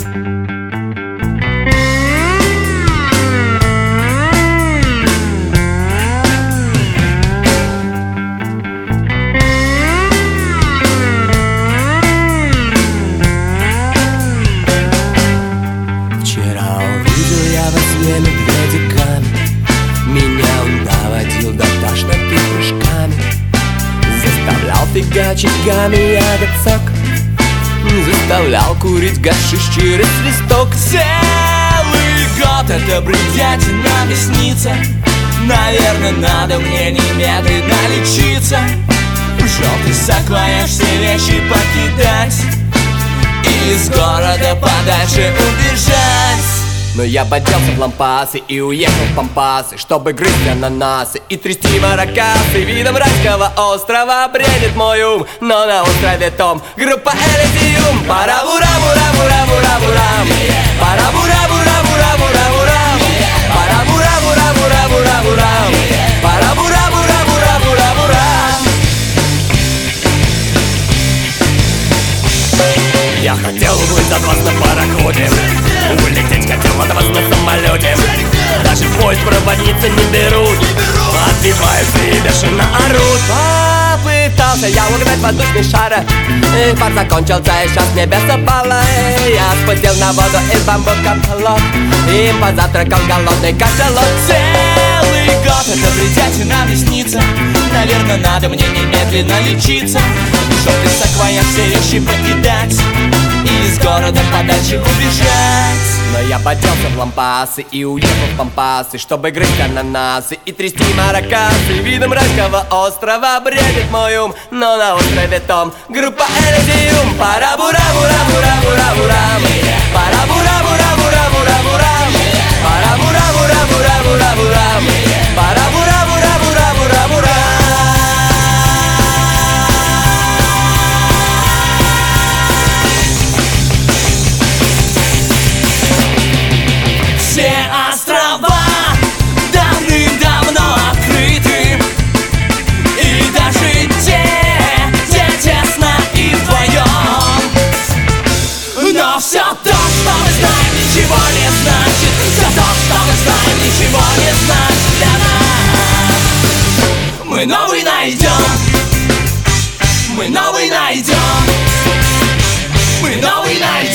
Медведиками меня он доводил до тошноты прыжками, заставлял фигачить гамми-ягод сок, заставлял курить гашиш через листок. Целый год эта бредятина мне снится. Наверное, надо мне немедленно лечиться. В желтый саквояж все вещи покидать и из города подальше убежать. Но я поделся в лампасы и уехал в пампасы, чтобы грызть ананасы и трясти маракасы. Видом райского острова бредит мой ум, но на острове том группа Элизиум. Пара-бура-бура-бура-бура-бурам, пара-бура-бура-бура-бура-бурам, пара-бура-бура-бура-бура-бурам, пара-бура-бура-бура-бура-бурам. Я хотел уплыть от вас на пароходе, улететь хотел от вас на самолете. Даже в поезд проводницы не берут, отбиваются и бешено орут. Попытался я угнать воздушный шар, и пар закончился, и сейчас с небес упало. Я спустил на воду из бамбука полот, им позавтракал голодный кашалот. Целый год эта бредятина мне снится. Наверное, надо мне немедленно лечиться. Желтый саквояж все вещи покидать и из города подальше убежать. Но я поделся в лампасы и уехал в пампасы, чтобы грызть ананасы и трясти маракасы. Видом райского острова бредит мой ум, но на острове том группа Элизиум. Пара-бура-бура-бура-бура-бурам, пара-бура-бура-бура-бура-бурам, пара-бура-бура-бура-бура-бурам, пара-бура-бура-бура-бура-бурам. Все острова давным-давно открыты, и даже те, где тесно и вдвоем. Но все то, что мы знаем, ничего не значит. Все то, что мы знаем, ничего не значит для нас. Мы новый найдем, мы новый найдем, мы новый найдем.